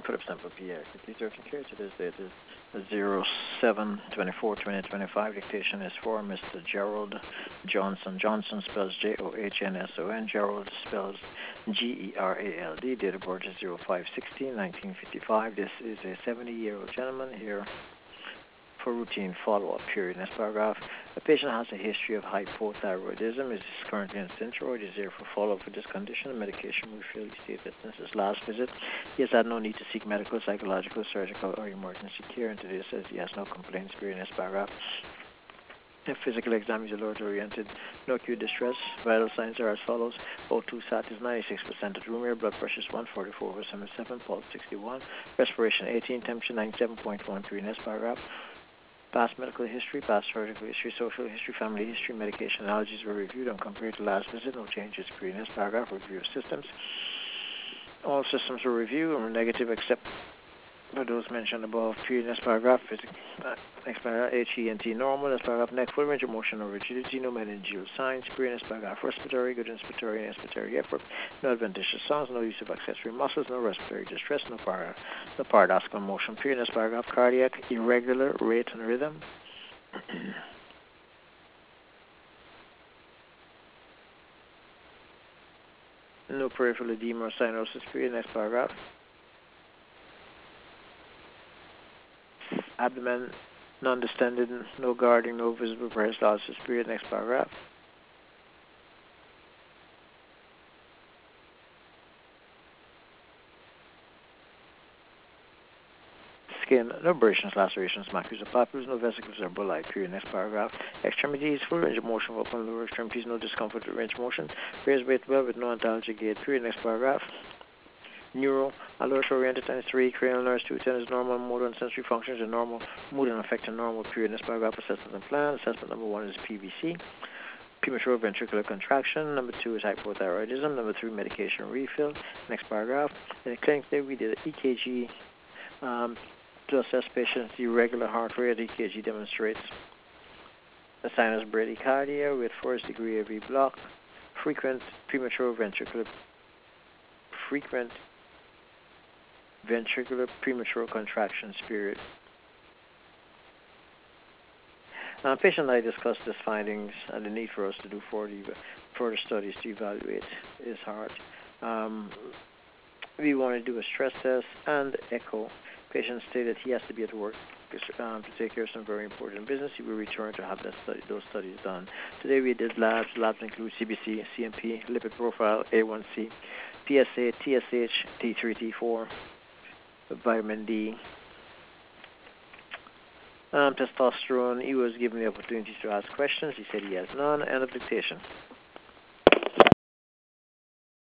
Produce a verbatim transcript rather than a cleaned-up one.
for the sample P R. Complete urgent care. Today's date is zero seven twenty-four twenty twenty-five. Dictation is for Mister Gerald Johnson. Johnson spells J O H N S O N. Gerald spells G E R A L D. Date of birth is zero five sixteen nineteen fifty-five. This is a seventy-year-old gentleman here for routine follow-up period. Next paragraph. The patient has a history of hypothyroidism, is currently on Synthroid, is here for follow-up for this condition. Medication refill. He stated that since his last visit, he has had no need to seek medical, psychological, surgical, or emergency care, and today says he has no complaints. Period. Next paragraph. The physical exam is alert-oriented, no acute distress. Vital signs are as follows. O two sat is ninety-six percent at room air, blood pressure is one forty-four over seventy-seven, pulse sixty-one, respiration eighteen, temperature ninety-seven point one three. Next paragraph. Past medical history, past surgical history, social history, family history, medication allergies were reviewed and compared to last visit. No changes. Previous paragraph. Review of systems. All systems were reviewed and were negative except for those mentioned above. Previous paragraph. Uh, next paragraph. H E N T normal. Next paragraph. Neck full range of motion or rigidity. No meningeal signs. Previous paragraph. Respiratory, good inspiratory and expiratory effort. No adventitious sounds. No use of accessory muscles. No respiratory distress. No para, no paradoxical motion. Previous paragraph. Cardiac irregular rate and rhythm. No peripheral edema or cyanosis. Period. Next paragraph. Abdomen non-distended, no guarding, no visible peristalsis. Period. Next paragraph. Skin, no abrasions, lacerations, macules or papules, no vesicles or bulli. Period. Next paragraph. Extremities, full range of motion of upper and lower extremities, no discomfort with range of motion. Raised weight well with no antalgic gait. Period. Next paragraph. Neuro, alert oriented times three, cranial nerves two ten is normal, motor and sensory functions are normal, mood and affect are normal. Period. Next paragraph. Assessment and plan. Assessment number one is P V C. Premature ventricular contraction. Number two is hypothyroidism. Number three, medication refill. Next paragraph. In the clinic today, we did an E K G um, to assess patients' irregular heart rate. E K G demonstrates a sinus bradycardia with first degree A V block, frequent premature ventricular, frequent ventricular premature contractions. Period. Uh, patient and I discussed his findings and the need for us to do further, further studies to evaluate his heart. Um, we want to do a stress test and echo. Patient stated he has to be at work um, to take care of some very important business. He will return to have that study, those studies done. Today we did labs. Labs include C B C, C M P, lipid profile, A one C, P S A, T S H, T three, T four, vitamin D, Um, testosterone. He was given the opportunity to ask questions. He said he has none. End of dictation.